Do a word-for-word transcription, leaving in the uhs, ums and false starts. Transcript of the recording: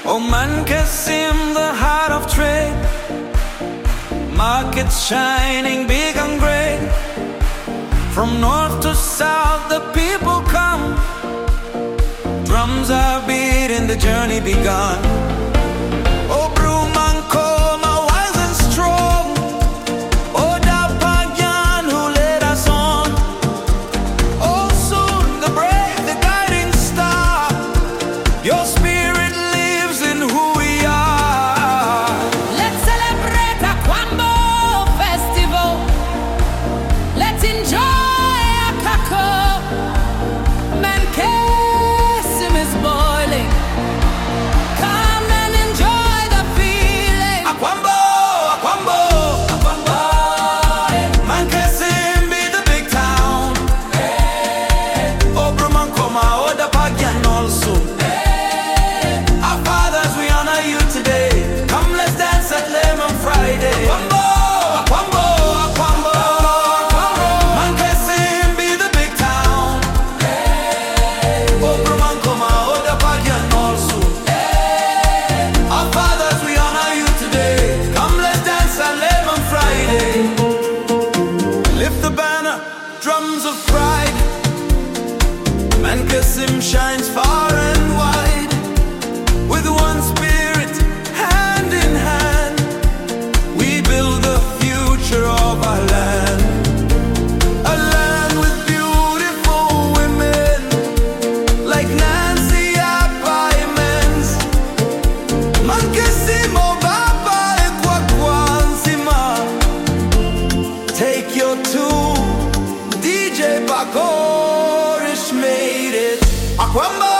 Oman Kassim, the heart of trade. Markets shining big and great. From north to south the people come. Drums are beating, the journey begun. Oh, Broom and Coma, wise and strong. Oh, Dapagyan, who led us on. Oh, soon the brave, the guiding star. Your spirit lives in who we are. Let's celebrate a Kwambo festival. Let's enjoy a Kako. Man Kassim is boiling. Come and enjoy the feeling. Akwambo, Akwambo, Akwambo. Man Kassim be the big town. Oh, Broom and Coma, oh, Dapagyan also. Our fathers, we honor you today. Come, let's dance at Lemon Friday. Akwambo, Akwambo, Akwambo. Man Kassim be the big town. Oh, Broom and Coma, oh, Dapagyan also. Our fathers, we honor you today. Come, let's dance at Lemon Friday. Lift the banner, drums of pride. Man Kassim shines far and wide. With one spirit, hand in hand, we build the future of our land. A land with beautiful women like Nancy Appa Imens. Man Kassim, oh, Baba, Ekwakwansima. Take your tune, D J Bakorish made it. Akwambo.